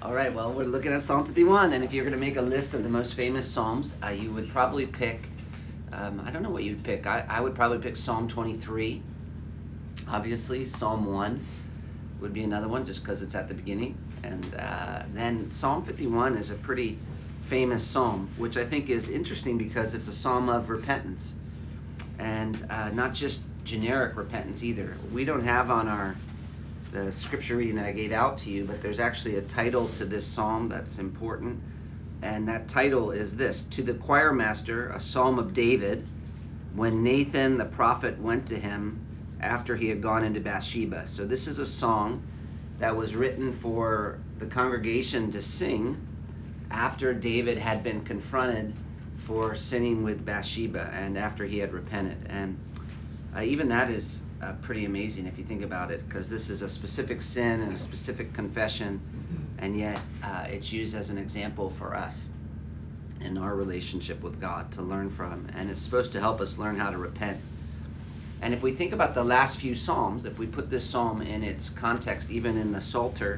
All right, well, we're looking at Psalm 51, and if you're going to make a list of the most famous Psalms, you would probably pick, I don't know what you'd pick. I would probably pick Psalm 23, obviously. Psalm 1 would be another one, just because it's at the beginning. And then Psalm 51 is a pretty famous psalm, which I think is interesting because it's a psalm of repentance. And not just generic repentance either. We don't have on the scripture reading that I gave out to you, but there's actually a title to this psalm that's important, and that title is this: To the choir master, a psalm of David, when Nathan the prophet went to him after he had gone into Bathsheba. So this is a song that was written for the congregation to sing after David had been confronted for sinning with Bathsheba and after he had repented. And even that is pretty amazing if you think about it, because this is a specific sin and a specific confession, and yet it's used as an example for us in our relationship with God to learn from, and it's supposed to help us learn how to repent. And if we think about the last few Psalms, if we put this psalm in its context, even in the Psalter,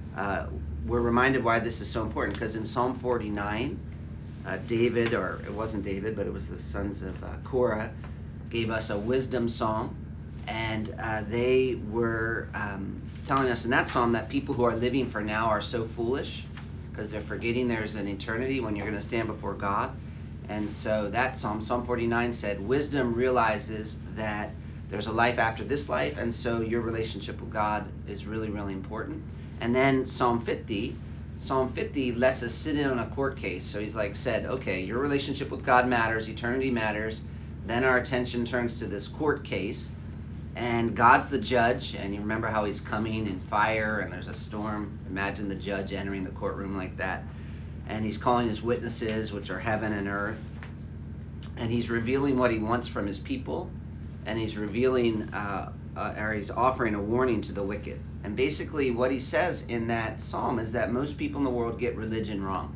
we're reminded why this is so important, because in Psalm 49, David, or it wasn't David, but it was the sons of Korah, gave us a wisdom psalm, and they were telling us in that psalm that people who are living for now are so foolish because they're forgetting there's an eternity when you're going to stand before God. And so that Psalm 49 said, wisdom realizes that there's a life after this life, and so your relationship with God is really, really important. And then Psalm 50 lets us sit in on a court case. So he's said, okay, your relationship with God matters, eternity matters. Then our attention turns to this court case, and God's the judge, and you remember how he's coming in fire, and there's a storm. Imagine the judge entering the courtroom like that. And he's calling his witnesses, which are heaven and earth. And he's revealing what he wants from his people, and he's revealing, or he's offering a warning to the wicked. And basically what he says in that psalm is that most people in the world get religion wrong.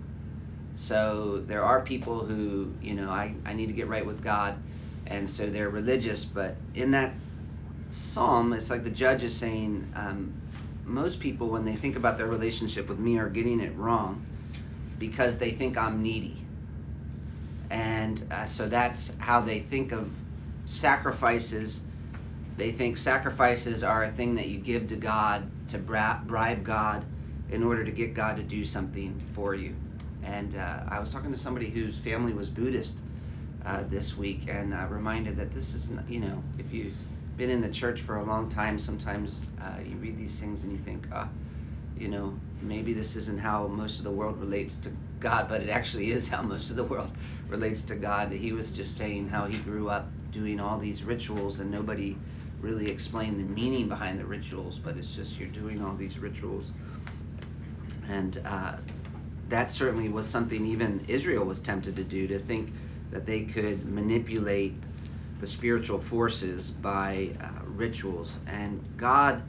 So there are people who, I need to get right with God, and so they're religious. But in that psalm, it's like the judge is saying, most people, when they think about their relationship with me, are getting it wrong because they think I'm needy. And so that's how they think of sacrifices. They think sacrifices are a thing that you give to God to bribe God in order to get God to do something for you. And I was talking to somebody whose family was Buddhist this week, and reminded that this isn't, if you've been in the church for a long time, sometimes you read these things and you think, maybe this isn't how most of the world relates to God, but it actually is how most of the world relates to God. He was just saying how he grew up doing all these rituals, and nobody really explained the meaning behind the rituals, but it's just you're doing all these rituals. And that certainly was something even Israel was tempted to do, to think that they could manipulate the spiritual forces by rituals. And God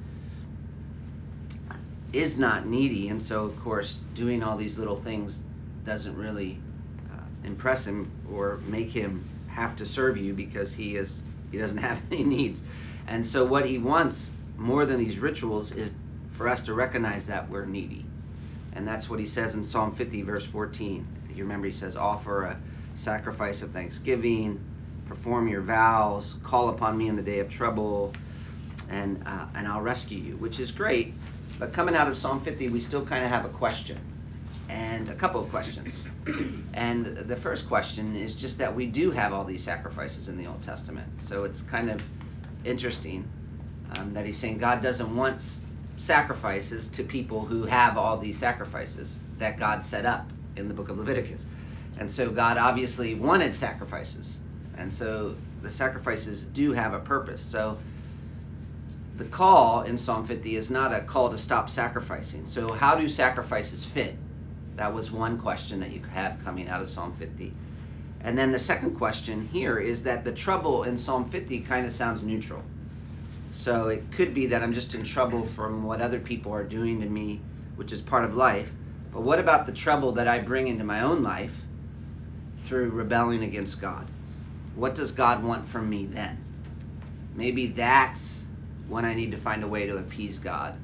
is not needy, and so of course doing all these little things doesn't really impress him or make him have to serve you, because he doesn't have any needs. And so what he wants more than these rituals is for us to recognize that we're needy. And that's what he says in Psalm 50 verse 14. You remember he says, offer a sacrifice of thanksgiving, perform your vows, call upon me in the day of trouble, and I'll rescue you, which is great. But coming out of Psalm 50, we still kind of have a question, and a couple of questions. And the first question is just that we do have all these sacrifices in the Old Testament. So it's kind of interesting that he's saying God doesn't want sacrifices to people who have all these sacrifices that God set up in the book of Leviticus. And so God obviously wanted sacrifices. And so the sacrifices do have a purpose. So the call in Psalm 50 is not a call to stop sacrificing. So how do sacrifices fit? That was one question that you have coming out of Psalm 50. And then the second question here is that the trouble in Psalm 50 kind of sounds neutral. So it could be that I'm just in trouble from what other people are doing to me, which is part of life. But what about the trouble that I bring into my own life through rebelling against God? What does God want from me then? Maybe that's when I need to find a way to appease God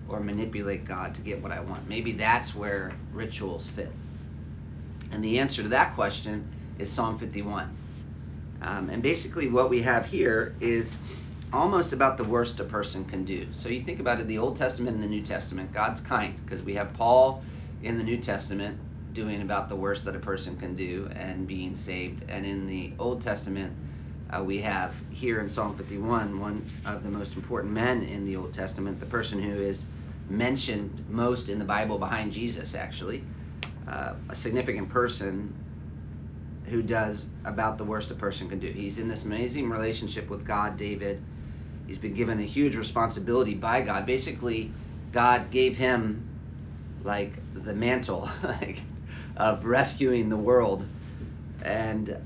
or manipulate God to get what I want? Maybe that's where rituals fit. And the answer to that question is Psalm 51. And basically what we have here is almost about the worst a person can do. So you think about it, the Old Testament and the New Testament, God's kind, because we have Paul in the New Testament doing about the worst that a person can do and being saved. And in the Old Testament, we have here in Psalm 51, one of the most important men in the Old Testament, the person who is mentioned most in the Bible behind Jesus, actually, a significant person who does about the worst a person can do. He's in this amazing relationship with God, David. He's been given a huge responsibility by God. Basically, God gave him like the mantle of rescuing the world. And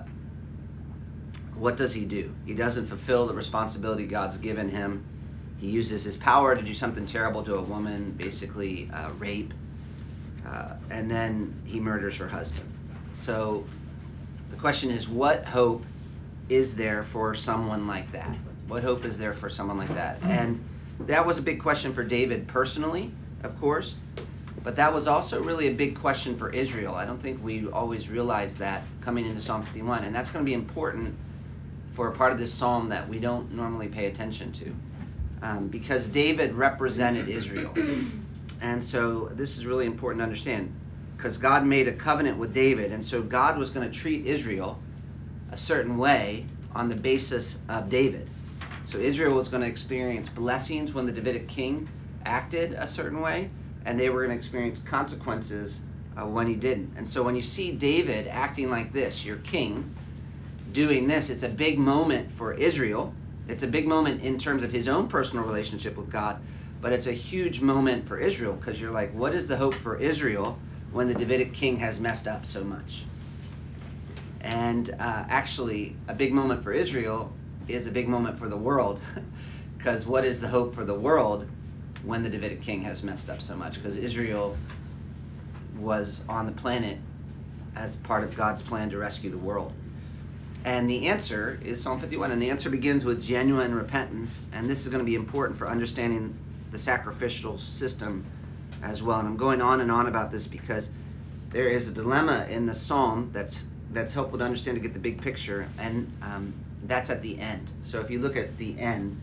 what does he do? He doesn't fulfill the responsibility God's given him. He uses his power to do something terrible to a woman, basically rape, and then he murders her husband. So the question is, what hope is there for someone like that? What hope is there for someone like that? And that was a big question for David personally, of course, but that was also really a big question for Israel. I don't think we always realize that coming into Psalm 51, and that's going to be important for a part of this psalm that we don't normally pay attention to, because David represented Israel. And so this is really important to understand, because God made a covenant with David, and so God was going to treat Israel a certain way on the basis of David. So Israel was going to experience blessings when the Davidic king acted a certain way, and they were going to experience consequences when he didn't. And so when you see David acting like this, your king, doing this, it's a big moment for Israel. It's a big moment in terms of his own personal relationship with God, but it's a huge moment for Israel, because you're like, what is the hope for Israel when the Davidic king has messed up so much? And actually, a big moment for Israel is a big moment for the world, because what is the hope for the world when the Davidic king has messed up so much? Because Israel was on the planet as part of God's plan to rescue the world. And the answer is Psalm 51, and the answer begins with genuine repentance, and this is going to be important for understanding the sacrificial system as well. And I'm going on and on about this because there is a dilemma in the psalm that's helpful to understand to get the big picture, and that's at the end. So if you look at the end,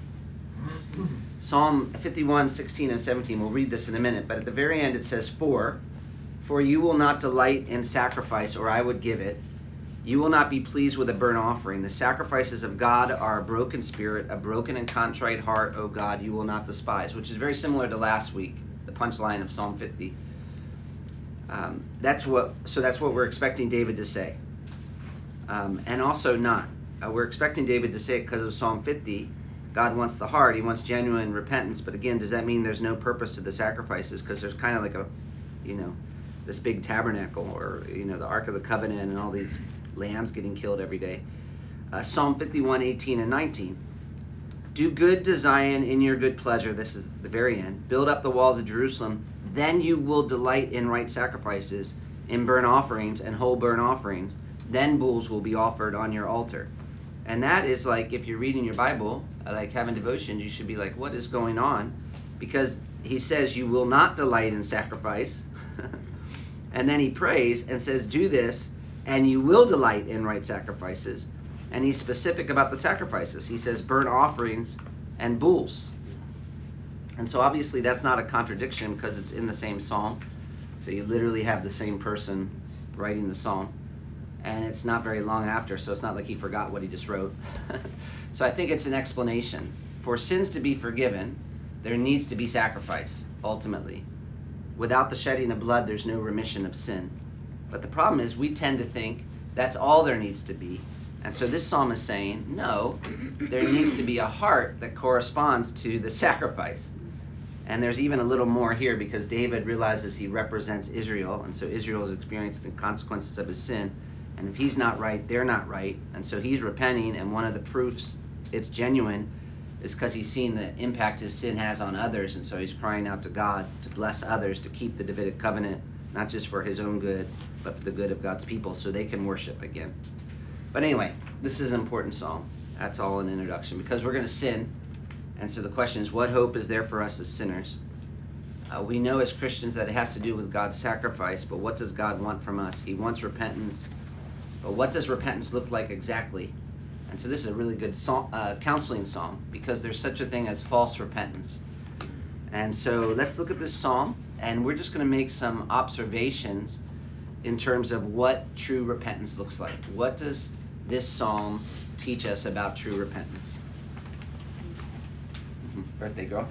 Psalm 51, 16 and 17, we'll read this in a minute, but at the very end it says, For you will not delight in sacrifice, or I would give it. You will not be pleased with a burnt offering. The sacrifices of God are a broken spirit, a broken and contrite heart, O God, you will not despise, which is very similar to last week, the punchline of Psalm 50. That's what we're expecting David to say. And also not. We're expecting David to say it because of Psalm 50. God wants the heart. He wants genuine repentance. But again, does that mean there's no purpose to the sacrifices? Because there's kind of like this big tabernacle, or, the Ark of the Covenant and all these lambs getting killed every day. Psalm 51, 18 and 19. Do good to Zion in your good pleasure. This is the very end. Build up the walls of Jerusalem. Then you will delight in right sacrifices, in burnt offerings and whole burnt offerings. Then bulls will be offered on your altar. And that is like, if you're reading your Bible, like having devotions, you should be like, what is going on? Because he says you will not delight in sacrifice. And then he prays and says, do this, and you will delight in right sacrifices. And he's specific about the sacrifices. He says burnt offerings and bulls. And so obviously that's not a contradiction, because it's in the same psalm. So you literally have the same person writing the psalm. And it's not very long after, so it's not like he forgot what he just wrote. So I think it's an explanation. For sins to be forgiven, there needs to be sacrifice, ultimately. Without the shedding of blood, there's no remission of sin. But the problem is we tend to think that's all there needs to be. And so this psalm is saying, no, there needs to be a heart that corresponds to the sacrifice. And there's even a little more here, because David realizes he represents Israel, and so Israel is experiencing the consequences of his sin. And if he's not right, they're not right. And so he's repenting, and one of the proofs it's genuine is because he's seen the impact his sin has on others, and so he's crying out to God to bless others, to keep the Davidic covenant, not just for his own good, but for the good of God's people, so they can worship again. But anyway, this is an important psalm. That's all an introduction, because we're going to sin, And so the question is, what hope is there for us as sinners? We know as Christians that it has to do with God's sacrifice, but what does God want from us? He wants repentance. But what does repentance look like exactly? And so this is a really good counseling psalm, because there's such a thing as false repentance. And so let's look at this psalm, and we're just going to make some observations in terms of what true repentance looks like. What does this psalm teach us about true repentance? Birthday girl.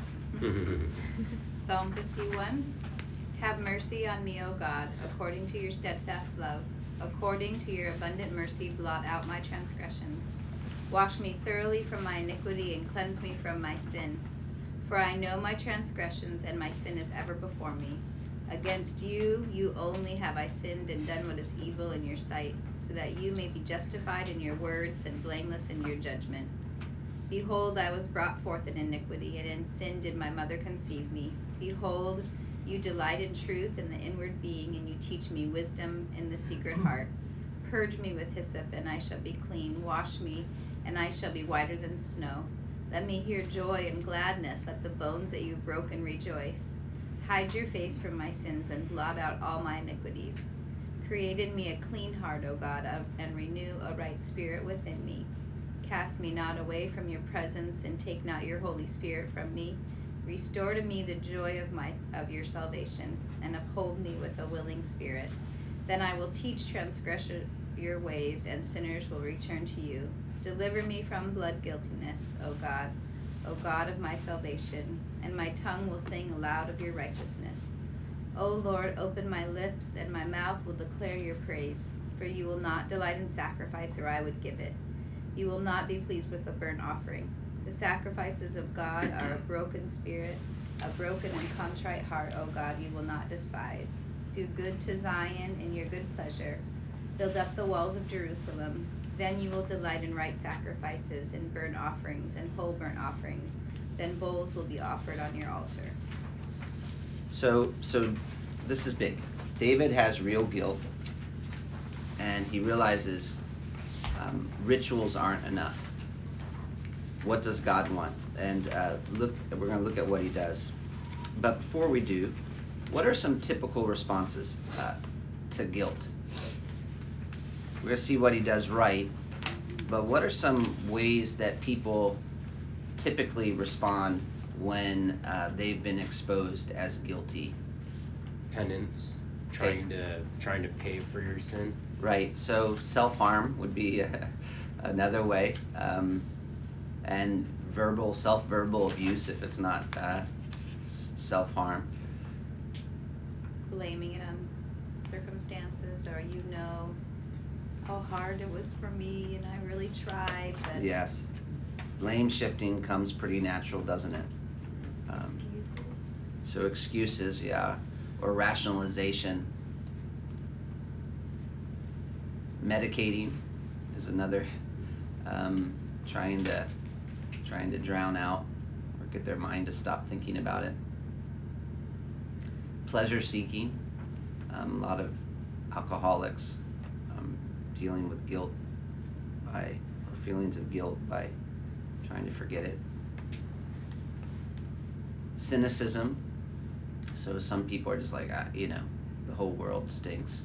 Psalm 51. Have mercy on me, O God, according to your steadfast love. According to your abundant mercy, blot out my transgressions. Wash me thoroughly from my iniquity and cleanse me from my sin. For I know my transgressions, and my sin is ever before me. Against you, you only have I sinned and done what is evil in your sight, so that you may be justified in your words and blameless in your judgment. Behold, I was brought forth in iniquity, and in sin did my mother conceive me. Behold, you delight in truth in the inward being, and you teach me wisdom in the secret heart. Purge me with hyssop, and I shall be clean. Wash me, and I shall be whiter than snow. Let me hear joy and gladness. Let the bones that you've broken rejoice. Hide your face from my sins, and blot out all my iniquities. Create in me a clean heart, O God, and renew a right spirit within me. Cast me not away from your presence, and take not your Holy Spirit from me. Restore to me the joy of your salvation, and uphold me with a willing spirit. Then I will teach transgressors your ways, and sinners will return to you. Deliver me from blood guiltiness, O God of my salvation, and my tongue will sing aloud of your righteousness. O Lord, open my lips, and my mouth will declare your praise. For you will not delight in sacrifice, or I would give it. You will not be pleased with a burnt offering. The sacrifices of God are a broken spirit, a broken and contrite heart, O God, you will not despise. Do good to Zion in your good pleasure. Build up the walls of Jerusalem. Then you will delight in right sacrifices, in burnt offerings and whole burnt offerings. Then bulls will be offered on your altar. So this is big. David has real guilt, and he realizes rituals aren't enough. What does God want? And we're going to look at what he does. But before we do, what are some typical responses to guilt? We're going to see what he does right, but what are some ways that people typically respond when they've been exposed as guilty? Penance, trying to pay for your sin. Right. So self-harm would be another way, and self-verbal abuse if it's not self-harm. Blaming it on circumstances, or how hard it was for me, and I really tried. But Yes. Blame shifting comes pretty natural, doesn't it? excuses. So excuses, yeah, or rationalization. Medicating is another, trying to drown out or get their mind to stop thinking about it. Pleasure seeking. A lot of alcoholics dealing with guilt or feelings of guilt by trying to forget it. Cynicism. So some people are just like, the whole world stinks.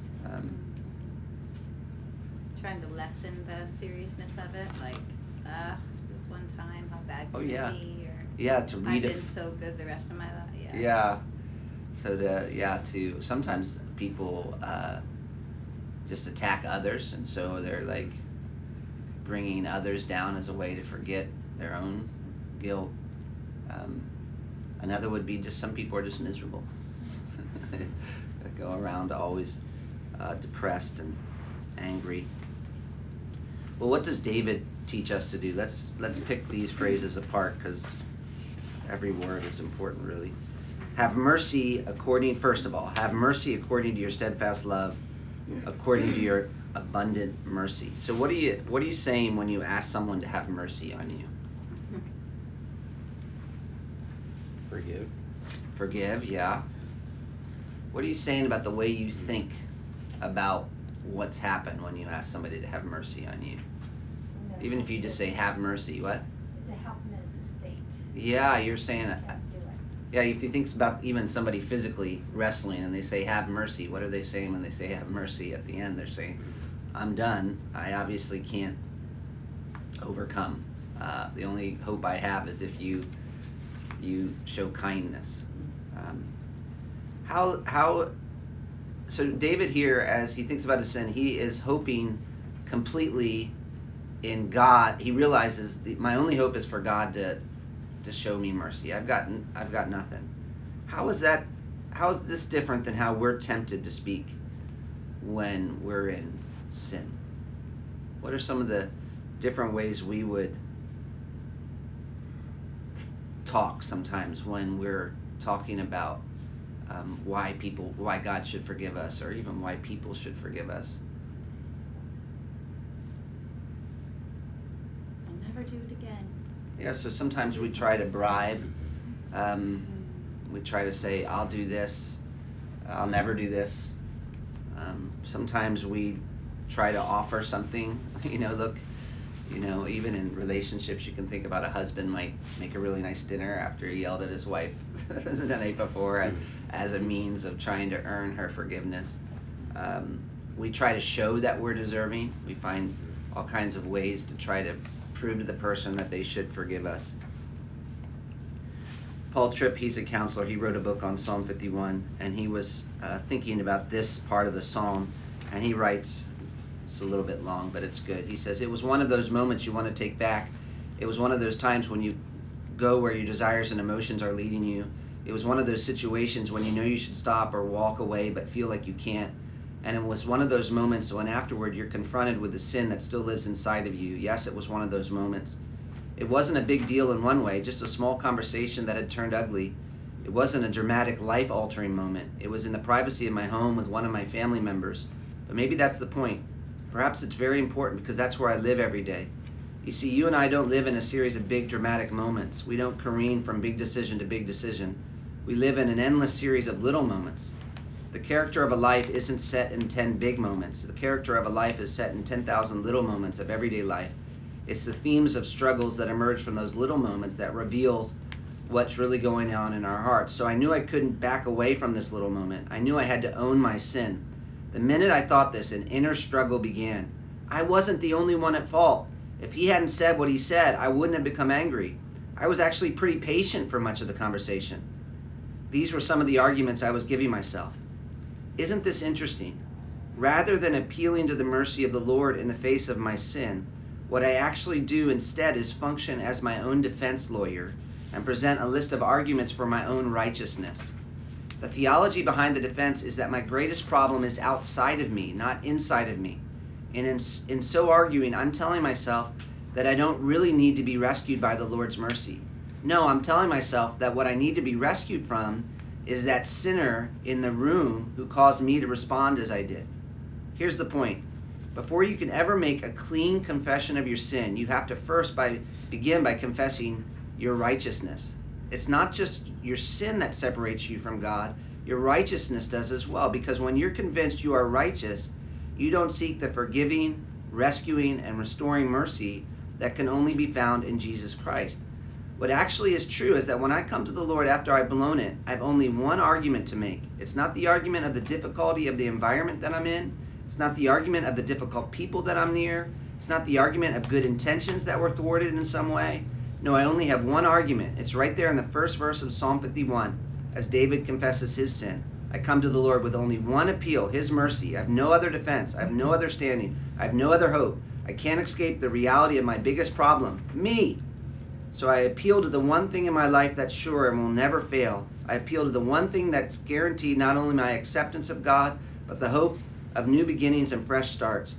Trying to lessen the seriousness of it, like, it was one time, how bad can yeah. it be? Or Yeah, to read I've been so good the rest of my life. Yeah. So to sometimes people just attack others, and so they're like bringing others down as a way to forget their own guilt. Another would be just some people are just miserable. They go around always depressed and angry. Well, what does David teach us to do? Let's pick these phrases apart, because every word is important, really. Have mercy first of all, have mercy according to your steadfast love, according to your abundant mercy. So what are you saying when you ask someone to have mercy on you? Forgive, yeah. What are you saying about the way you think about what's happened when you ask somebody to have mercy on you? Even if you just say have mercy, what? It's a helpless state. Yeah, you're saying. Yeah, if you think about even somebody physically wrestling and they say have mercy, what are they saying when they say have mercy? At the end, they're saying, I'm done. I obviously can't overcome. The only hope I have is if you show kindness. How so David here, as he thinks about his sin, he is hoping completely in God. He realizes my only hope is for God to show me mercy. I've got nothing. How is this different than how we're tempted to speak when we're in sin? What are some of the different ways we would talk sometimes when we're talking about why God should forgive us, or even why people should forgive us? I'll never do it again. Yeah, so sometimes we try to bribe. We try to say, I'll do this. I'll never do this. Sometimes we try to offer something. Look, even in relationships, you can think about a husband might make a really nice dinner after he yelled at his wife the night before as a means of trying to earn her forgiveness. We try to show that we're deserving. We find all kinds of ways to try to prove to the person that they should forgive us. Paul Tripp, he's a counselor. He wrote a book on Psalm 51, and he was thinking about this part of the psalm, and he writes, it's a little bit long, but it's good. He says, it was one of those moments you want to take back. It was one of those times when you go where your desires and emotions are leading you. It was one of those situations when you know you should stop or walk away but feel like you can't. And it was one of those moments when afterward you're confronted with the sin that still lives inside of you. Yes, it was one of those moments. It wasn't a big deal in one way, just a small conversation that had turned ugly. It wasn't a dramatic, life-altering moment. It was in the privacy of my home with one of my family members. But maybe that's the point. Perhaps it's very important because that's where I live every day. You see, you and I don't live in a series of big, dramatic moments. We don't careen from big decision to big decision. We live in an endless series of little moments. The character of a life isn't set in 10 big moments. The character of a life is set in 10,000 little moments of everyday life. It's the themes of struggles that emerge from those little moments that reveals what's really going on in our hearts. So I knew I couldn't back away from this little moment. I knew I had to own my sin. The minute I thought this, an inner struggle began. I wasn't the only one at fault. If he hadn't said what he said, I wouldn't have become angry. I was actually pretty patient for much of the conversation. These were some of the arguments I was giving myself. Isn't this interesting? Rather than appealing to the mercy of the Lord in the face of my sin, what I actually do instead is function as my own defense lawyer and present a list of arguments for my own righteousness. The theology behind the defense is that my greatest problem is outside of me, not inside of me. And in so arguing, I'm telling myself that I don't really need to be rescued by the Lord's mercy. No, I'm telling myself that what I need to be rescued from is that sinner in the room who caused me to respond as I did. Here's the point. Before you can ever make a clean confession of your sin, you have to first begin by confessing your righteousness. It's not just your sin that separates you from God, your righteousness does as well, because when you're convinced you are righteous, you don't seek the forgiving, rescuing, and restoring mercy that can only be found in Jesus Christ. What actually is true is that when I come to the Lord after I've blown it, I've only one argument to make. It's not the argument of the difficulty of the environment that I'm in. It's not the argument of the difficult people that I'm near. It's not the argument of good intentions that were thwarted in some way. No, I only have one argument. It's right there in the first verse of Psalm 51, as David confesses his sin. I come to the Lord with only one appeal, his mercy. I have no other defense. I have no other standing. I have no other hope. I can't escape the reality of my biggest problem, me. So I appeal to the one thing in my life that's sure and will never fail. I appeal to the one thing that's guaranteed not only my acceptance of God, but the hope of new beginnings and fresh starts.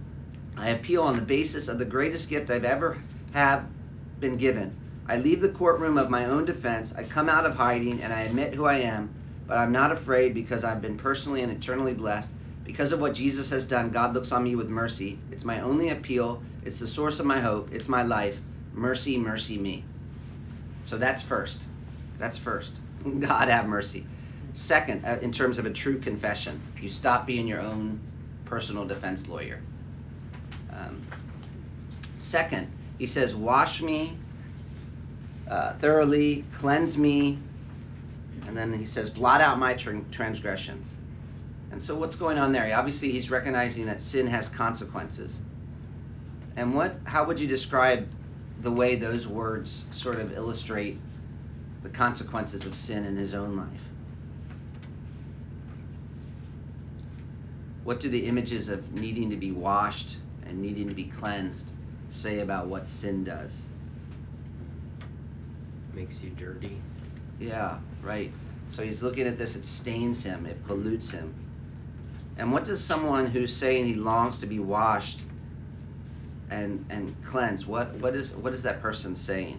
I appeal on the basis of the greatest gift I've ever have been given. I leave the courtroom of my own defense. I come out of hiding and I admit who I am, but I'm not afraid because I've been personally and eternally blessed. Because of what Jesus has done, God looks on me with mercy. It's my only appeal. It's the source of my hope. It's my life. Mercy, mercy me. So that's first. That's first. God have mercy. Second, in terms of a true confession, you stop being your own personal defense lawyer. Second, he says, wash me thoroughly, cleanse me, and then he says, blot out my transgressions. And so what's going on there? Obviously, he's recognizing that sin has consequences. And how would you describe the way those words sort of illustrate the consequences of sin in his own life? What do the images of needing to be washed and needing to be cleansed say about what sin does? Makes you dirty. Yeah, right. So he's looking at this, it stains him, it pollutes him. And what does someone who's saying he longs to be washed and cleansed, what is that person saying?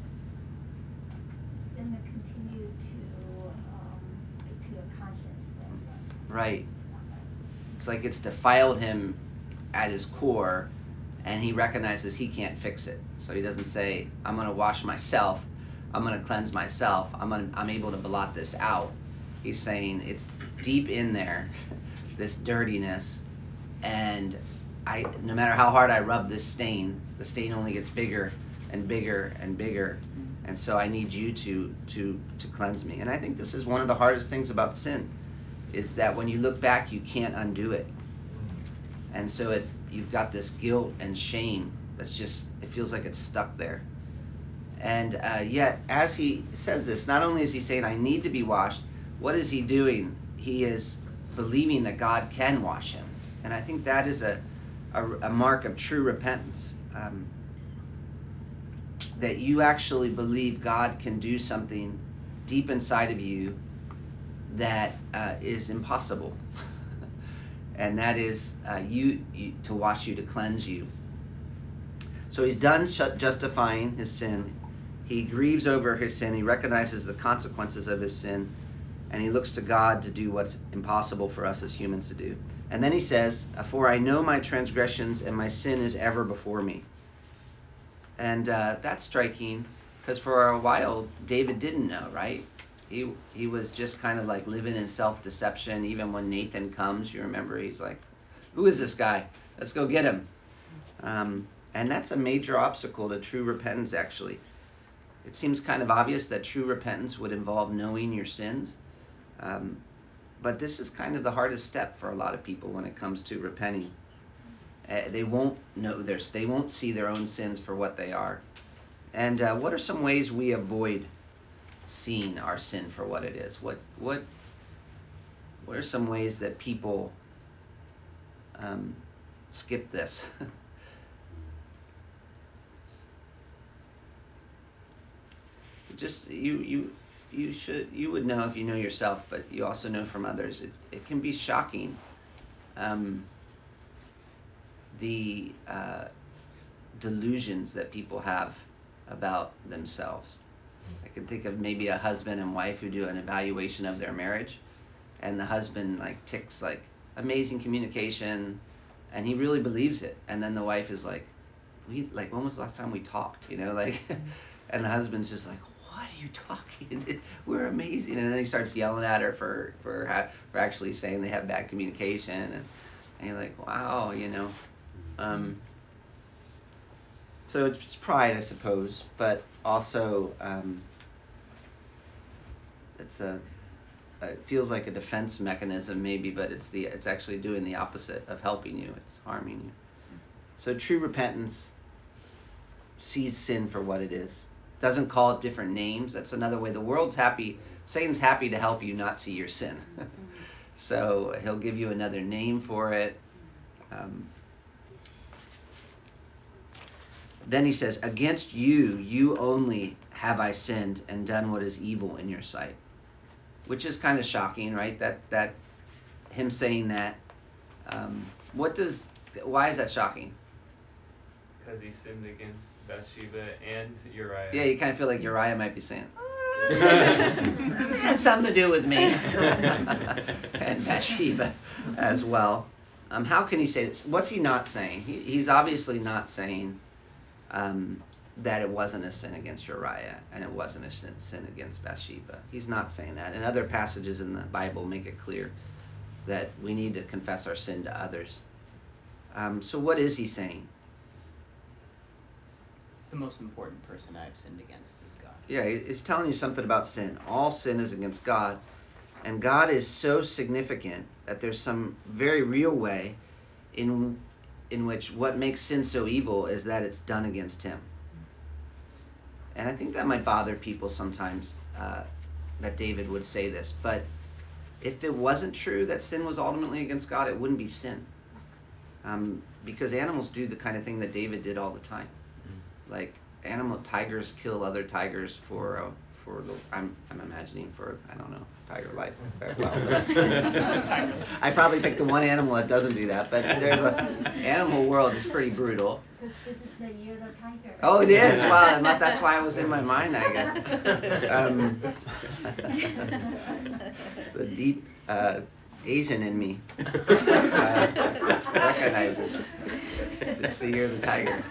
Sin to continue to speak to your conscience. Right. It's not right. It's like it's defiled him at his core, and he recognizes he can't fix it. So he doesn't say, I'm going to wash myself, I'm going to cleanse myself, I'm able to blot this out. He's saying it's deep in there, this dirtiness, and no matter how hard I rub this stain, the stain only gets bigger and bigger and bigger. And so I need you to cleanse me. And I think this is one of the hardest things about sin, is that when you look back, you can't undo it. And so you've got this guilt and shame that's just, it feels like it's stuck there. And yet, as he says this, not only is he saying, I need to be washed, what is he doing? He is believing that God can wash him. And I think that is a mark of true repentance. That you actually believe God can do something deep inside of you that is impossible. And that is you to wash you, to cleanse you. So he's done justifying his sin. He grieves over his sin. He recognizes the consequences of his sin. And he looks to God to do what's impossible for us as humans to do. And then he says, for I know my transgressions and my sin is ever before me. And that's striking, because for a while, David didn't know, right? He was just kind of like living in self-deception. Even when Nathan comes, you remember, he's like, who is this guy? Let's go get him. And that's a major obstacle to true repentance, actually. It seems kind of obvious that true repentance would involve knowing your sins. But this is kind of the hardest step for a lot of people when it comes to repenting. They won't know they won't see their own sins for what they are. And what are some ways we avoid seeing our sin for what it is? What are some ways that people skip this? Just you would know if you know yourself, but you also know from others. It can be shocking. The delusions that people have about themselves. I can think of maybe a husband and wife who do an evaluation of their marriage, and the husband ticks amazing communication, and he really believes it, and then the wife is like, when was the last time we talked? And the husband's just like, what are you talking? We're amazing. And then he starts yelling at her for actually saying they have bad communication, and you're like, wow, So it's pride, I suppose, but also it feels like a defense mechanism maybe, but it's actually doing the opposite of helping you. It's harming you. So true repentance sees sin for what it is. Doesn't call it different names. That's another way. The world's happy. Satan's happy to help you not see your sin. So he'll give you another name for it. Then he says, against you only have I sinned and done what is evil in your sight. Which is kind of shocking, right? That him saying that. Why is that shocking? Because he sinned against Bathsheba and Uriah. Yeah, you kind of feel like Uriah might be saying, it had something to do with me. And Bathsheba as well. How can he say this? What's he not saying? He's obviously not saying that it wasn't a sin against Uriah and it wasn't a sin against Bathsheba. He's not saying that. And other passages in the Bible make it clear that we need to confess our sin to others. So what is he saying? the most important person I've sinned against is God. Yeah, it's telling you something about sin. All sin is against God. And God is so significant that there's some very real way in which what makes sin so evil is that it's done against him. And I think that might bother people sometimes, that David would say this. But if it wasn't true that sin was ultimately against God, it wouldn't be sin. Because animals do the kind of thing that David did all the time. Like tigers kill other tigers for the I'm imagining for, I don't know, tiger life. Well, I probably picked the one animal that doesn't do that, but there's animal world is pretty brutal. Because this is the year of the tiger. Oh, it is. Well, that's why it was in my mind, I guess. The deep Asian in me recognizes it's the year of the tiger.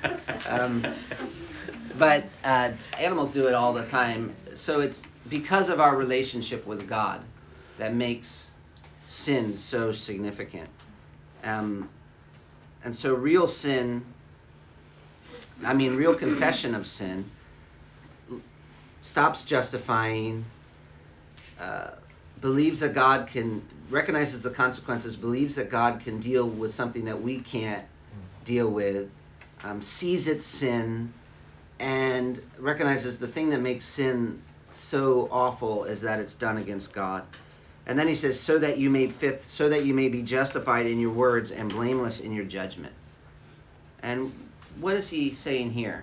But animals do it all the time. So it's because of our relationship with God that makes sin so significant. And so real confession of sin stops justifying, believes that God recognizes the consequences, believes that God can deal with something that we can't deal with, sees its sin, and recognizes the thing that makes sin so awful is that it's done against God. And then he says, so that you may be justified in your words and blameless in your judgment. And what is he saying here?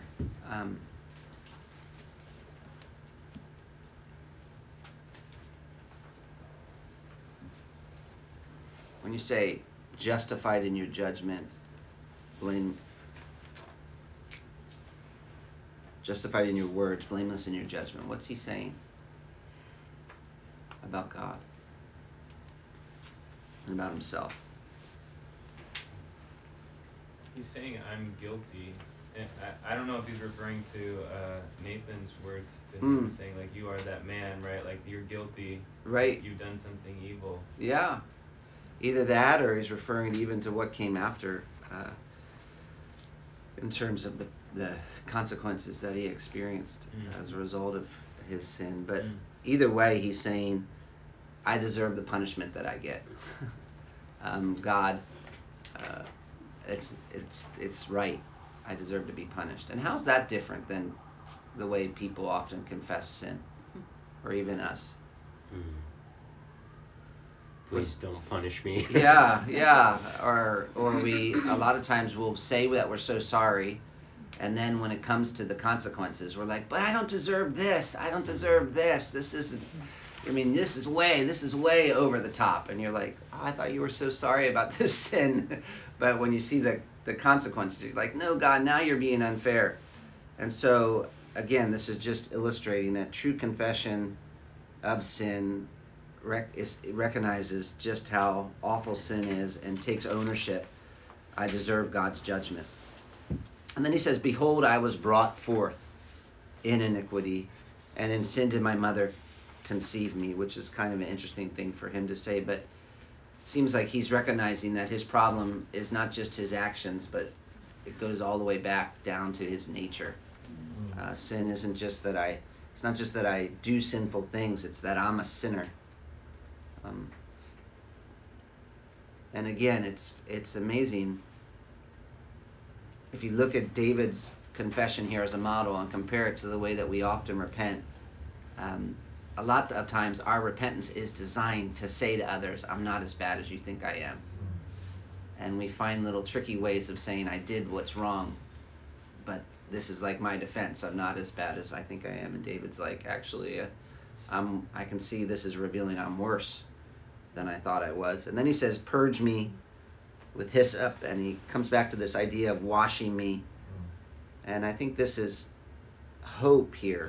When you say justified in your judgment, justified in your words, blameless in your judgment, what's he saying about God and about himself? He's saying, I'm guilty. And I don't know if he's referring to Nathan's words to him, saying, like, you are that man, right? Like, you're guilty. Right. You've done something evil. Yeah. Either that, or he's referring even to what came after, in terms of the consequences that he experienced as a result of his sin. But either way, he's saying, I deserve the punishment that I get. God, it's right. I deserve to be punished. And how's that different than the way people often confess sin, or even us? Please don't punish me. Yeah. Or we a lot of times will say that we're so sorry, and then when it comes to the consequences, we're like, but I don't deserve this. I don't deserve this. This is way over the top. And you're like, oh, I thought you were so sorry about this sin. But when you see the consequences, you're like, no, God, now you're being unfair. And so, again, this is just illustrating that true confession of sin recognizes just how awful sin is and takes ownership. I deserve God's judgment. And then he says, behold, I was brought forth in iniquity, and in sin did my mother conceive me, which is kind of an interesting thing for him to say, but it seems like he's recognizing that his problem is not just his actions, but it goes all the way back down to his nature. Sin isn't just that it's not just that I do sinful things, it's that I'm a sinner. And again, it's amazing if you look at David's confession here as a model and compare it to the way that we often repent. A lot of times our repentance is designed to say to others, I'm not as bad as you think I am. And we find little tricky ways of saying, I did what's wrong, but this is like my defense. I'm not as bad as I think I am. And David's like, actually, I can see this is revealing I'm worse than I thought I was. And then he says, purge me with hyssop, and he comes back to this idea of washing me. And I think this is hope here.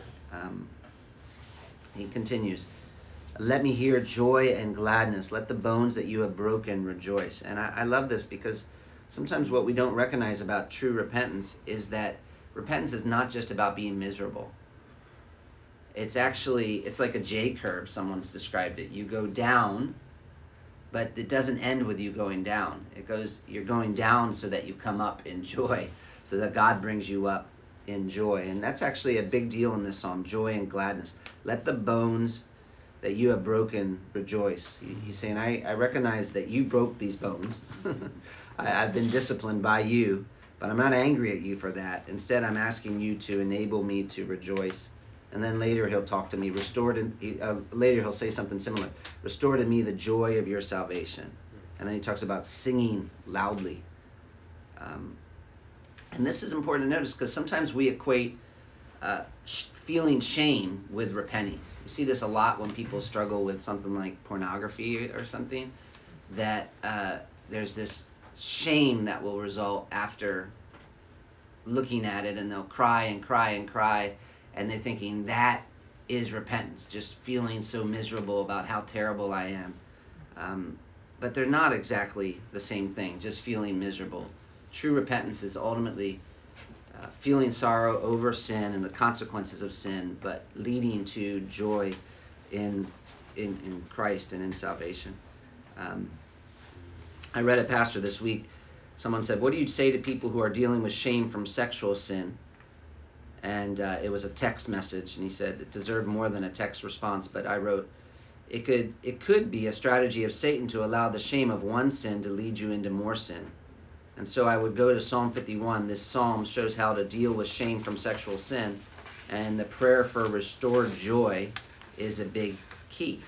He continues, let me hear joy and gladness. Let the bones that you have broken rejoice. And I love this, because sometimes what we don't recognize about true repentance is that repentance is not just about being miserable. It's like a J curve, someone's described it. You go down, but it doesn't end with you going down. You're going down so that you come up in joy, so that God brings you up in joy. And that's actually a big deal in this psalm, joy and gladness. Let the bones that you have broken rejoice. He's saying, I recognize that you broke these bones. I've been disciplined by you, but I'm not angry at you for that. Instead, I'm asking you to enable me to rejoice. And then later he'll talk to me, later he'll say something similar. Restore to me the joy of your salvation. And then he talks about singing loudly. And this is important to notice because sometimes we equate feeling shame with repenting. You see this a lot when people struggle with something like pornography or something, that there's this shame that will result after looking at it, and they'll cry and cry and cry, and they're thinking that is repentance, just feeling so miserable about how terrible I am. But they're not exactly the same thing, just feeling miserable. True repentance is ultimately feeling sorrow over sin and the consequences of sin, but leading to joy in Christ and in salvation. I read a pastor this week. Someone said, what do you say to people who are dealing with shame from sexual sin? And it was a text message, and he said it deserved more than a text response, but I wrote, it could be a strategy of Satan to allow the shame of one sin to lead you into more sin. And so I would go to Psalm 51. This psalm shows how to deal with shame from sexual sin, and the prayer for restored joy is a big key.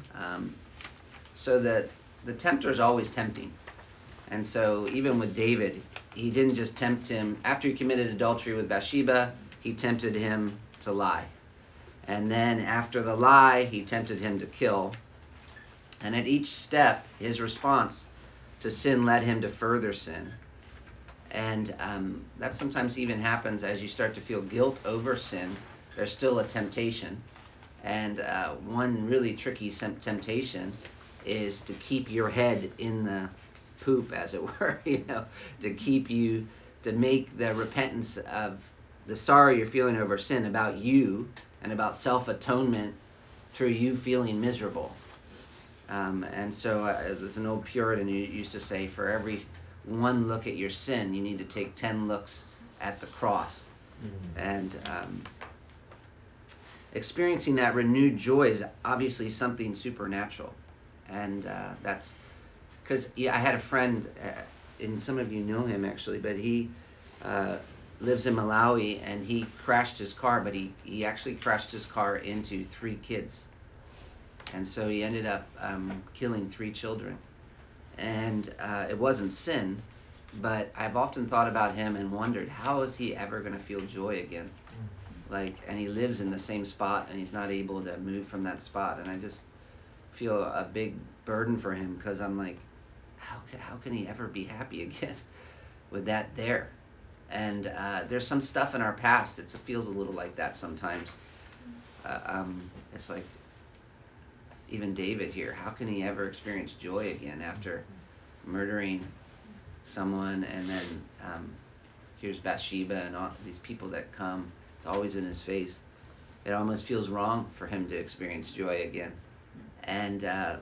So that the tempter is always tempting. And so even with David, he didn't just tempt him. After he committed adultery with Bathsheba, he tempted him to lie. And then after the lie, he tempted him to kill. And at each step, his response to sin led him to further sin. And that sometimes even happens as you start to feel guilt over sin. There's still a temptation. And one really tricky temptation is to keep your head in the poop, as it were, to keep you, to make the repentance of the sorrow you're feeling over sin about you and about self-atonement through you feeling miserable. And so there's an old Puritan who used to say, for every one look at your sin, you need to take 10 looks at the cross. Mm-hmm. And experiencing that renewed joy is obviously something supernatural. And that's because I had a friend, and some of you know him actually, but he lives in Malawi, and he crashed his car, but he actually crashed his car into 3 kids. And so he ended up killing 3 children. And it wasn't sin, but I've often thought about him and wondered, how is he ever going to feel joy again? And he lives in the same spot, and he's not able to move from that spot. And I just feel a big burden for him, because I'm like, how can he ever be happy again with that there? And there's some stuff in our past, it feels a little like that sometimes. It's like, even David here, how can he ever experience joy again after murdering someone? And then here's Bathsheba and all these people that come. It's always in his face. It almost feels wrong for him to experience joy again. And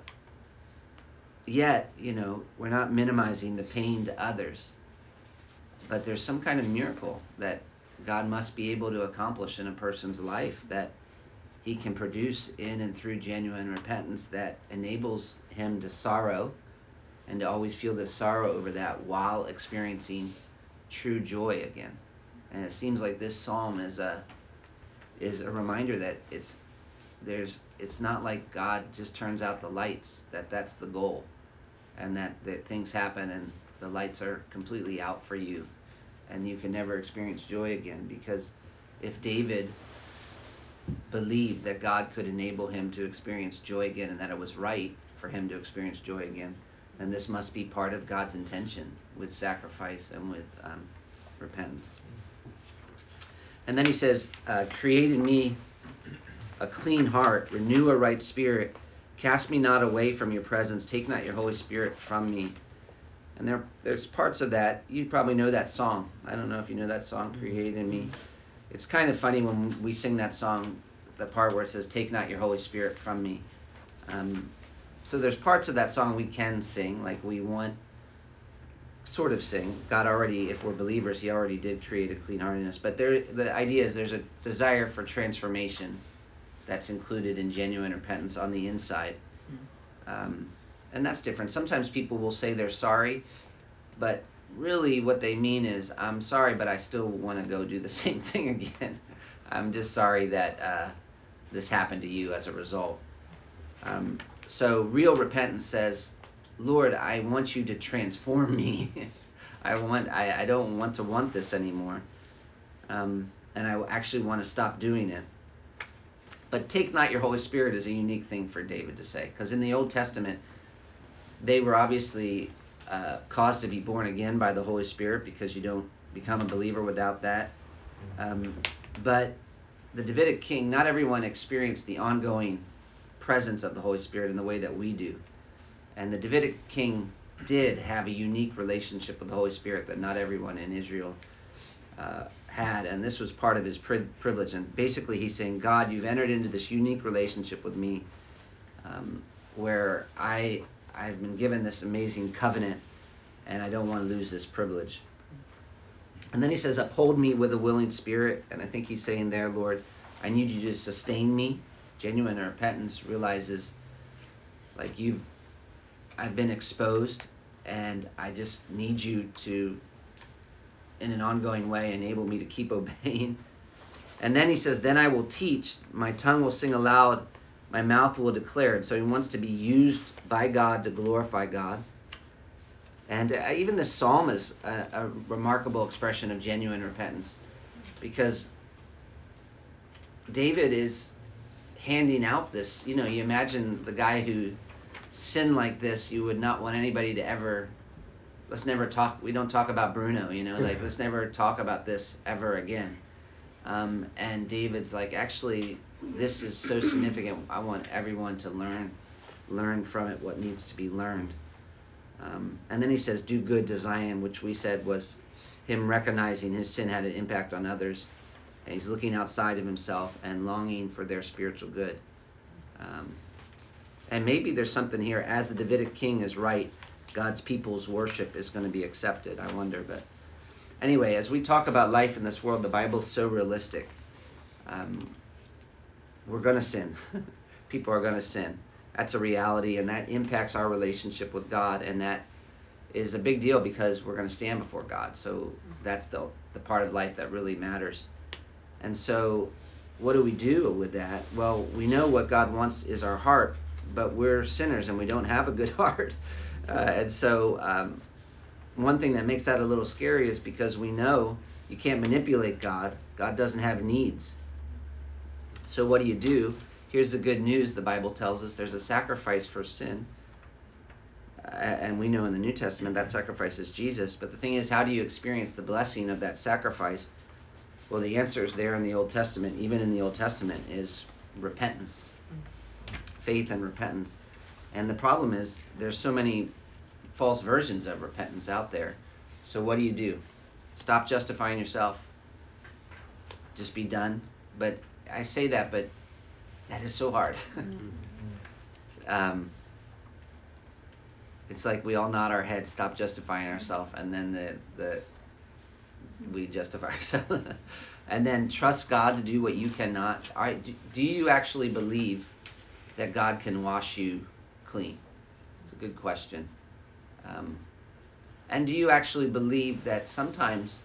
yet, we're not minimizing the pain to others. But there's some kind of miracle that God must be able to accomplish in a person's life, that he can produce in and through genuine repentance, that enables him to sorrow and to always feel the sorrow over that while experiencing true joy again. And it seems like this psalm is a reminder that it's not like God just turns out the lights, that's the goal, and that things happen and the lights are completely out for you and you can never experience joy again. Because if David believed that God could enable him to experience joy again, and that it was right for him to experience joy again, then this must be part of God's intention with sacrifice and with repentance. And then he says, create in me a clean heart, renew a right spirit, cast me not away from your presence, take not your Holy Spirit from me. And there's parts of that, you probably know that song. I don't know if you know that song, Create in Me. It's kind of funny when we sing that song, the part where it says, take not your Holy Spirit from me. So there's parts of that song we can sing, like we want sort of sing. God already, if we're believers, he already did create a clean heart in us. But the idea is there's a desire for transformation that's included in genuine repentance on the inside. And that's different. Sometimes people will say they're sorry, but really what they mean is, I'm sorry, but I still want to go do the same thing again. I'm just sorry that this happened to you as a result. So real repentance says, Lord, I want you to transform me. I don't want to want this anymore. And I actually want to stop doing it. But take not your Holy Spirit is a unique thing for David to say. Because in the Old Testament, they were obviously caused to be born again by the Holy Spirit, because you don't become a believer without that. But the Davidic king, not everyone experienced the ongoing presence of the Holy Spirit in the way that we do. And the Davidic king did have a unique relationship with the Holy Spirit that not everyone in Israel had, and this was part of his privilege. And basically he's saying, God, you've entered into this unique relationship with me, where I've been given this amazing covenant, and I don't want to lose this privilege. And then he says, uphold me with a willing spirit. And I think he's saying there, Lord, I need you to sustain me. Genuine repentance realizes, like, I've been exposed, and I just need you to, in an ongoing way, enable me to keep obeying. And then he says, then I will teach, my tongue will sing aloud, my mouth will declare. And so he wants to be used by God to glorify God. And even the psalm is a remarkable expression of genuine repentance, because David is handing out this, you imagine the guy who sinned like this, you would not want anybody to ever, we don't talk about Bruno, let's never talk about this ever again. And David's like, actually, this is so significant, I want everyone to learn from it what needs to be learned. And then he says, do good to Zion, which we said was him recognizing his sin had an impact on others. And he's looking outside of himself and longing for their spiritual good. And maybe there's something here, as the Davidic king is right, God's people's worship is going to be accepted, I wonder. But anyway, as we talk about life in this world, the Bible's so realistic. We're going to sin. People are going to sin. That's a reality, and that impacts our relationship with God, and that is a big deal because we're going to stand before God. So that's the part of life that really matters. And so what do we do with that? Well, we know what God wants is our heart, but we're sinners and we don't have a good heart. And so one thing that makes that a little scary is because we know you can't manipulate God. God doesn't have needs. So what do? Here's the good news. The Bible tells us there's a sacrifice for sin. And we know in the New Testament that sacrifice is Jesus. But the thing is, how do you experience the blessing of that sacrifice? Well, the answer is there in the Old Testament. Even in the Old Testament is repentance. Faith and repentance. And the problem is there's so many false versions of repentance out there. So what do? Stop justifying yourself. Just be done. But I say that, but that is so hard. It's like we all nod our heads, stop justifying ourselves, and then we justify ourselves. And then trust God to do what you cannot. All right, do you actually believe that God can wash you clean? It's a good question. And do you actually believe that sometimes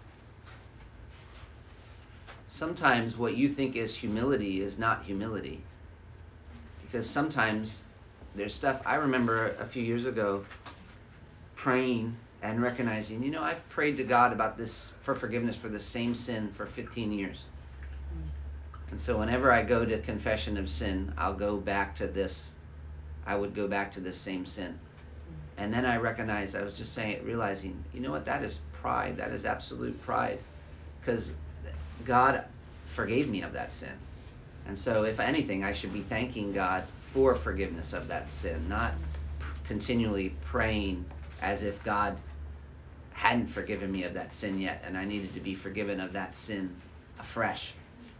what you think is humility is not humility? Because sometimes there's stuff. I remember a few years ago praying and recognizing, I've prayed to God about this for forgiveness for the same sin for 15 years. And so whenever I go to confession of sin, I'll go back to this. I would go back to this same sin. And then I recognized, I was just realizing, what, that is pride. That is absolute pride. Because God forgave me of that sin. And so if anything, I should be thanking God for forgiveness of that sin, not continually praying as if God hadn't forgiven me of that sin yet, and I needed to be forgiven of that sin afresh.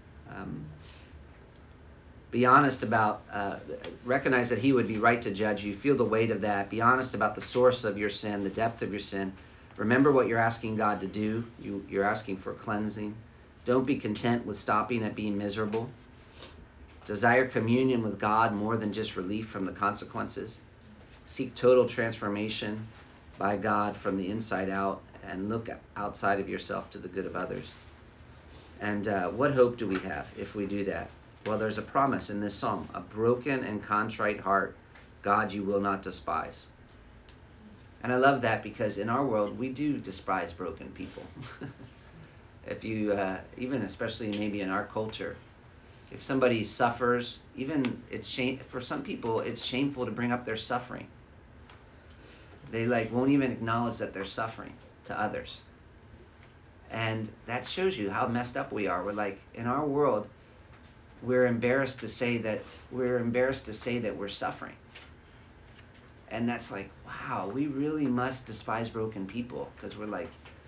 Be honest about, recognize that he would be right to judge you. Feel the weight of that. Be honest about the source of your sin, the depth of your sin. Remember what you're asking God to do. You're asking for cleansing. Don't be content with stopping at being miserable. Desire communion with God more than just relief from the consequences. Seek total transformation by God from the inside out, and look outside of yourself to the good of others. And what hope do we have if we do that? Well, there's a promise in this psalm. A broken and contrite heart, God, you will not despise. And I love that, because in our world, we do despise broken people. If you, even especially maybe in our culture, if somebody suffers, even for some people, it's shameful to bring up their suffering. They won't even acknowledge that they're suffering to others. And that shows you how messed up we are. We're in our world, we're embarrassed to say that we're suffering. And that's wow, we really must despise broken people, because we're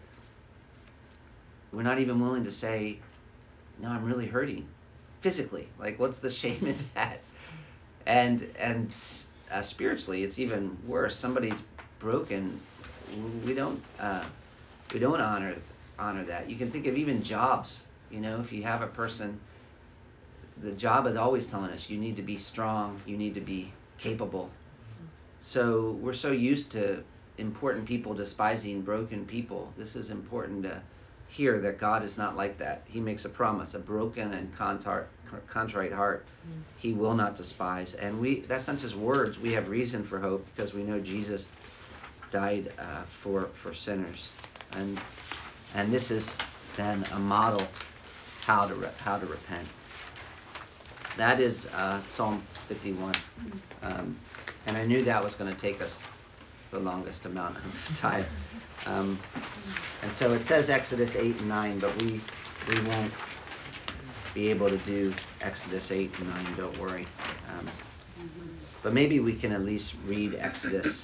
not even willing to say, no, I'm really hurting physically. What's the shame in that? And spiritually, it's even worse. Somebody's broken. We don't honor that. You can think of even jobs. If you have a person, the job is always telling us you need to be strong, you need to be capable. So we're so used to important people despising broken people. This is important to hear, that God is not like that. He makes a promise, a broken and contrite heart he will not despise. And that's not just words. We have reason for hope, because we know Jesus died for sinners. And this is then a model how to repent. That is Psalm 51. And I knew that was going to take us the longest amount of time. And so it says Exodus 8 and 9, but we won't be able to do Exodus 8 and 9, don't worry. But maybe we can at least read Exodus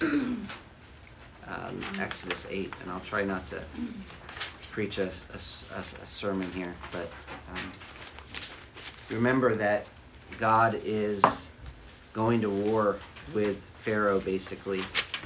8, and I'll try not to preach a sermon here, but remember that God is going to war with Pharaoh, basically.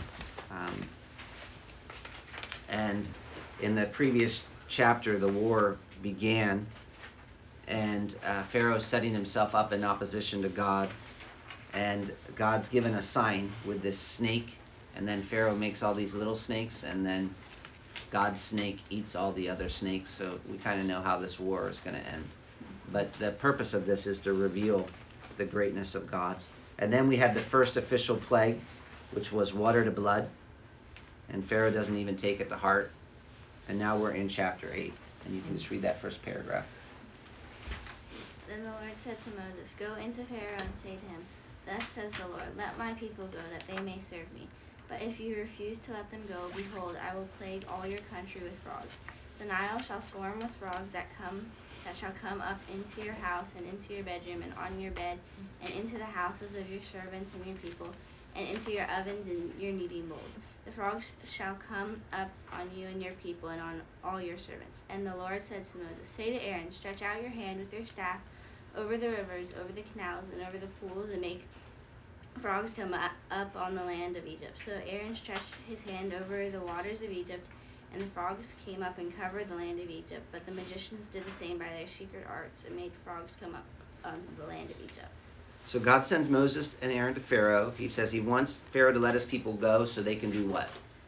And in the previous chapter, the war began, and Pharaoh's setting himself up in opposition to God, and God's given a sign with this snake, and then Pharaoh makes all these little snakes, and then God's snake eats all the other snakes. So we kind of know how this war is going to end. But the purpose of this is to reveal the greatness of God. And then we had the first official plague, which was water to blood. And Pharaoh doesn't even take it to heart. And now we're in chapter 8. And you can just read that first paragraph. Then the Lord said to Moses, "Go into Pharaoh and say to him, 'Thus says the Lord, let my people go, that they may serve me. But if you refuse to let them go, behold, I will plague all your country with frogs. The Nile shall swarm with frogs that shall come up into your house and into your bedroom and on your bed and into the houses of your servants and your people and into your ovens and your kneading bowls. The frogs shall come up on you and your people and on all your servants.' And the Lord said to Moses, 'Say to Aaron, stretch out your hand with your staff over the rivers, over the canals, and over the pools, and make frogs come up on the land of Egypt.' So Aaron stretched his hand over the waters of Egypt, and the frogs came up and covered the land of Egypt. But the magicians did the same by their secret arts and made frogs come up on the land of Egypt." So God sends Moses and Aaron to Pharaoh. He says he wants Pharaoh to let his people go so they can do what?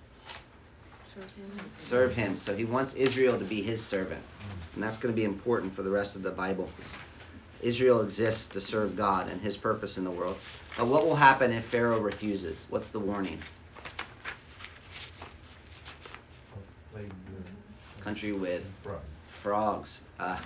Serve him. So he wants Israel to be his servant. And that's going to be important for the rest of the Bible. Israel exists to serve God and his purpose in the world. But what will happen if Pharaoh refuses? What's the warning? Country with frogs.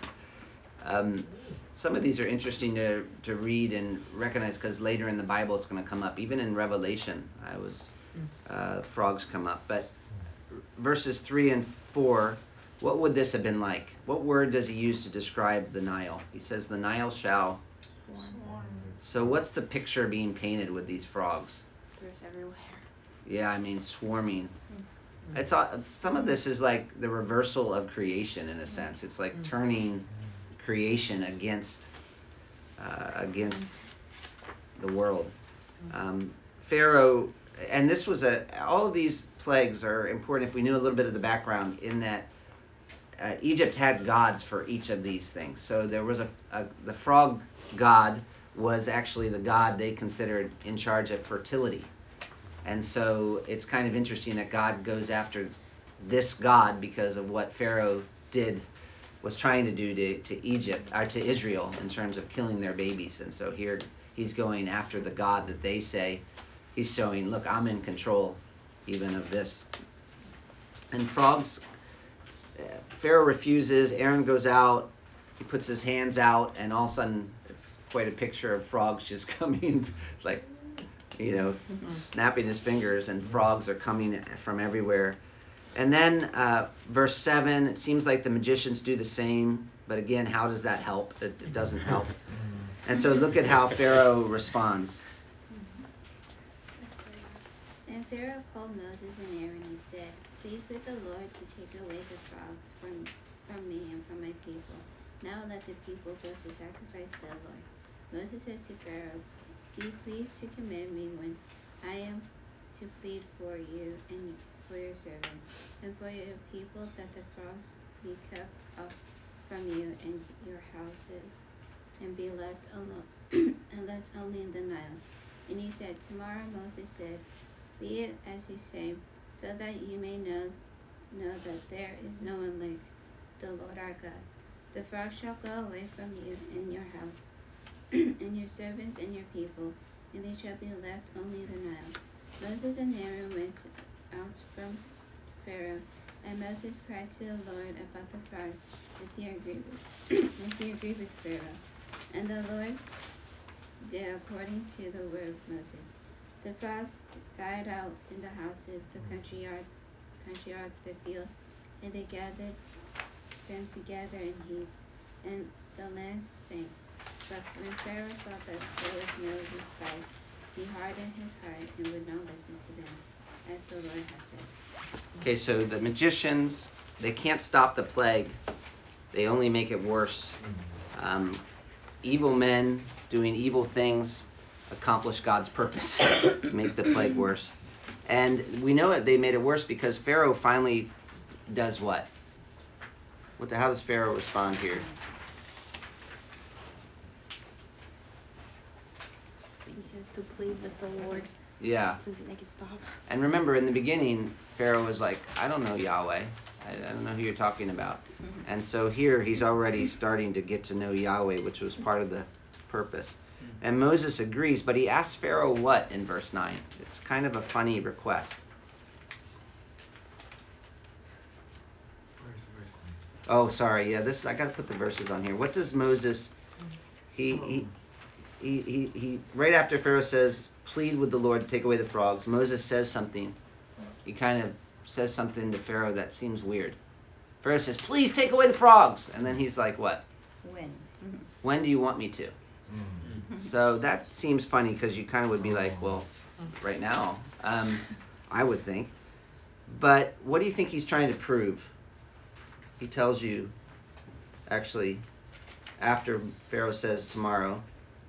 Some of these are interesting to read and recognize, because later in the Bible it's going to come up. Even in Revelation, frogs come up. But verses 3 and 4, what would this have been like? What word does he use to describe the Nile? He says the Nile shall swarm. So what's the picture being painted with these frogs? There's everywhere. Yeah, I mean swarming. It's some of this is like the reversal of creation in a sense. It's like turning creation against the world. Pharaoh and this was all of these plagues are important if we knew a little bit of the background, in that Egypt had gods for each of these things. So there was the frog god was actually the god they considered in charge of fertility. And so it's kind of interesting that God goes after this god because of what Pharaoh was trying to do to Egypt, or to Israel, in terms of killing their babies. And so here he's going after the god that they say, he's showing, look, I'm in control even of this. And frogs, Pharaoh refuses. Aaron goes out, he puts his hands out, and all of a sudden it's quite a picture of frogs just coming. It's like, snapping his fingers, and frogs are coming from everywhere. And then verse 7, it seems like the magicians do the same, but again, how does that help? It doesn't help. And so look at how Pharaoh responds. And Pharaoh called Moses and Aaron and said, "Plead with the Lord to take away the frogs from me and from my people. Now let the people go to sacrifice to the Lord." Moses said to Pharaoh, "Be pleased to command me when I am to plead for you and for your servants and for your people, that the frogs be kept off from you and your houses, and be left alone and left only in the Nile." And he said, "Tomorrow," Moses said, "be it as you say, so that you may know that there is no one like the Lord our God. The frogs shall go away from you and your house, and your servants and your people, and they shall be left only in the Nile." Moses and Aaron went out from Pharaoh, and Moses cried to the Lord about the frogs, as he agreed with Pharaoh. And the Lord did according to the word of Moses. The frogs died out in the houses, the country yards, the field, and they gathered them together in heaps, and the land stank. But when Pharaoh saw that there was no respite, he hardened his heart and would not listen to them, as the Lord had said. Okay, so the magicians, they can't stop the plague. They only make it worse. Evil men doing evil things accomplish God's purpose, make the plague worse. And we know they made it worse because Pharaoh finally does what? How does Pharaoh respond here? He says to plead with the Lord. Yeah. To make it stop. And remember, in the beginning, Pharaoh was like, I don't know Yahweh. I don't know who you're talking about. Mm-hmm. And so here he's already starting to get to know Yahweh, which was part of the purpose. Mm-hmm. And Moses agrees, but he asks Pharaoh what in verse 9? It's kind of a funny request. Where's verse 9? Oh, sorry. Yeah, I got to put the verses on here. What does Moses... He right after Pharaoh says, plead with the Lord to take away the frogs, Moses says something. He kind of says something to Pharaoh that seems weird. Pharaoh says, please take away the frogs. And then he's like, what? When? Mm-hmm. When do you want me to? Mm-hmm. So that seems funny because you kind of would be like, well, right now, I would think. But what do you think he's trying to prove? He tells you, actually, after Pharaoh says tomorrow,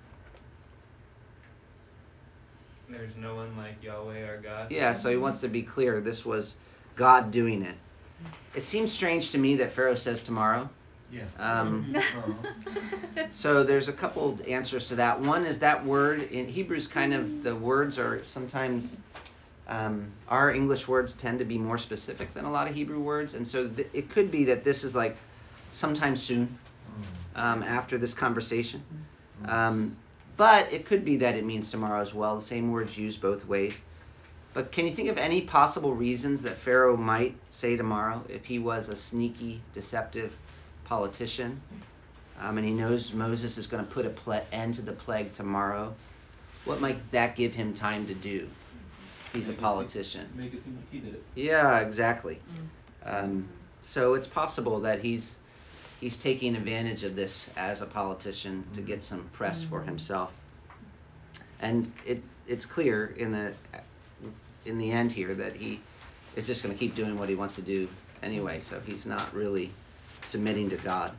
there's no one like Yahweh our God. Yeah, so he wants to be clear. This was God doing it. It seems strange to me that Pharaoh says tomorrow. Yeah. So there's a couple answers to that. One is that word in Hebrews, the words are sometimes, our English words tend to be more specific than a lot of Hebrew words. And so it could be that this is like sometime soon after this conversation. But it could be that it means tomorrow as well. The same word's used both ways. But can you think of any possible reasons that Pharaoh might say tomorrow if he was a sneaky, deceptive politician and he knows Moses is going to put an end to the plague tomorrow? What might that give him time to do? He's a politician. Make it seem like he did it. Yeah, exactly. So it's possible that he's taking advantage of this as a politician to get some press for himself. And it's clear in the end here that he is just going to keep doing what he wants to do anyway, so he's not really submitting to God.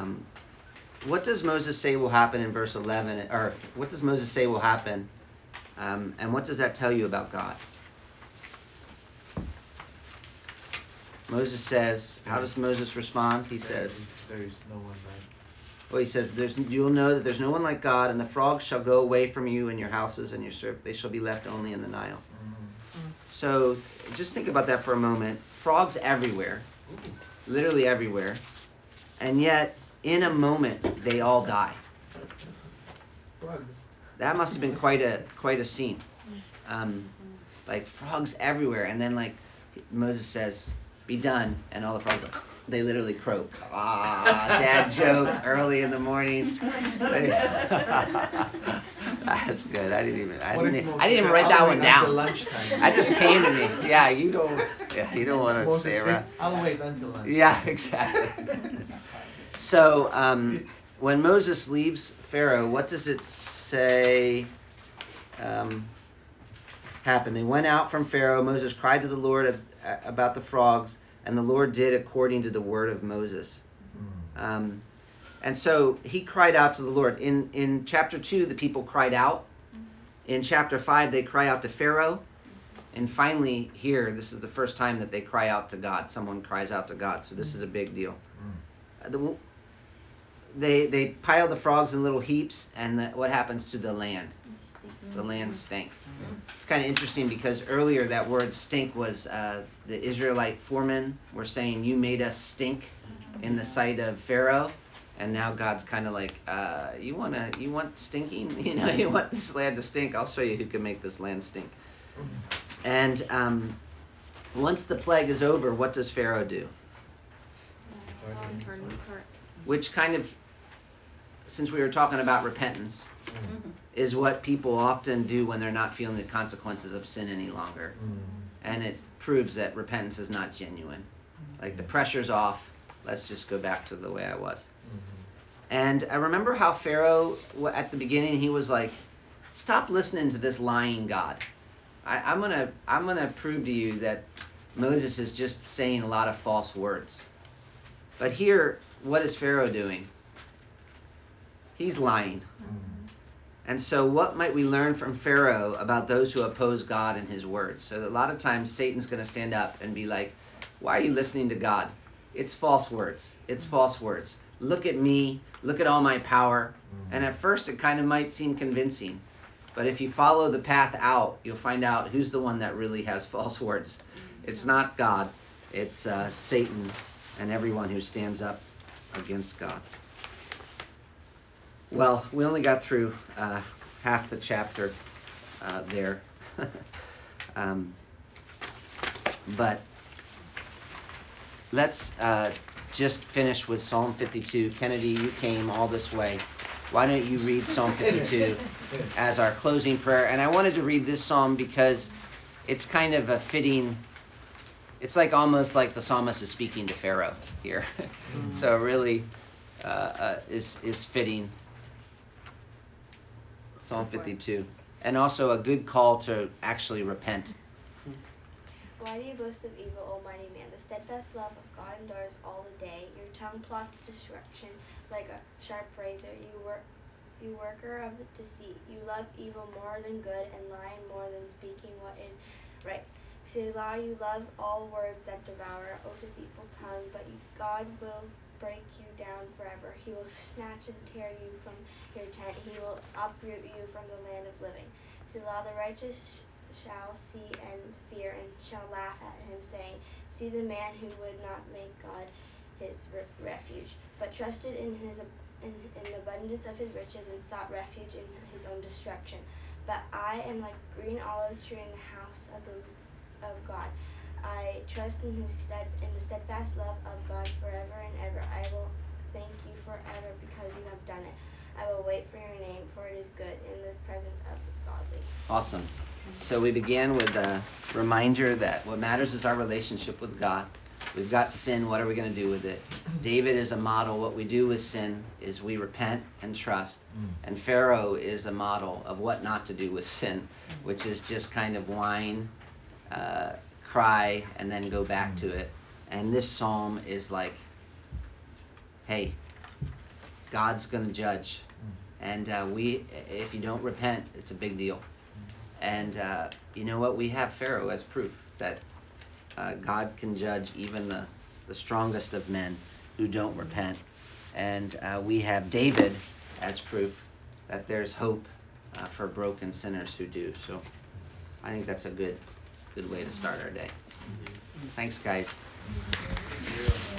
What does Moses say will happen in verse 11? Or what does Moses say will happen And what does that tell you about God? Moses says, how does Moses respond? He says, there is no one like. Well, he says, you'll know that there's no one like God, and the frogs shall go away from you and your houses and your servants. They shall be left only in the Nile. So just think about that for a moment. Frogs everywhere, literally everywhere, and yet in a moment they all die. That must have been quite a scene. Like frogs everywhere, and then like Moses says, "Be done," and all the frogs they literally croak. Dad joke early in the morning. That's good. I didn't even write that one down. That just came to me. Yeah, you don't want to stay around. I'll wait until lunch. Yeah, exactly. So when Moses leaves Pharaoh, what does it say happened? They went out from Pharaoh. Moses cried to the Lord about the frogs, and the Lord did according to the word of Moses. And so he cried out to the Lord. In chapter 2, the people cried out. In chapter 5, they cry out to Pharaoh. And finally, here, this is the first time that they cry out to God. Someone cries out to God. So this is a big deal. They pile the frogs in little heaps, and what happens to the land? The land stinks. It's kind of interesting because earlier that word stink was the Israelite foremen were saying, "You made us stink in the sight of Pharaoh." And now God's kind of like, you want stinking? You want this land to stink? I'll show you who can make this land stink. And once the plague is over, what does Pharaoh do? Which kind of, since we were talking about repentance, is what people often do when they're not feeling the consequences of sin any longer. And it proves that repentance is not genuine. Like the pressure's off. Let's just go back to the way I was. And I remember how Pharaoh, at the beginning, he was like, stop listening to this lying God. I'm gonna prove to you that Moses is just saying a lot of false words. But here, what is Pharaoh doing? He's lying. And so what might we learn from Pharaoh about those who oppose God and his word? So a lot of times Satan's going to stand up and be like, why are you listening to God? It's false words. It's false words. Look at me. Look at all my power. And at first it kind of might seem convincing. But if you follow the path out, you'll find out who's the one that really has false words. It's not God. It's Satan and everyone who stands up against God. Well, we only got through half the chapter there. But let's just finish with Psalm 52. Kennedy, you came all this way. Why don't you read Psalm 52 as our closing prayer? And I wanted to read this psalm because it's kind of a fitting, it's like almost like the psalmist is speaking to Pharaoh here. So it really is fitting. Psalm 52. And also a good call to actually repent. Why do you boast of evil, O mighty man? The steadfast love of God endures all the day. Your tongue plots destruction like a sharp razor. You worker of deceit. You love evil more than good, and lying more than speaking what is right. Selah, you love all words that devour, O deceitful tongue, but God will break you down forever. He will snatch and tear you from your tent. He will uproot you from the land of living. Selah, the righteous shall see and fear and shall laugh at him, saying, see the man who would not make God his refuge, but trusted in the abundance of his riches and sought refuge in his own destruction. But I am like green olive tree in the house of God. I trust in the steadfast love of God forever and ever. I will thank you forever because you have done it. I will wait for your name, for it is good in the presence of the godly. Awesome. So we began with a reminder that what matters is our relationship with God. We've got sin. What are we going to do with it? David is a model. What we do with sin is we repent and trust. And Pharaoh is a model of what not to do with sin, which is just kind of whine, cry, and then go back to it. And this psalm is like, hey, God's going to judge. And if you don't repent, it's a big deal. And you know what? We have Pharaoh as proof that God can judge even the strongest of men who don't repent. And we have David as proof that there's hope for broken sinners who do. So I think that's a good way to start our day. Thanks, guys.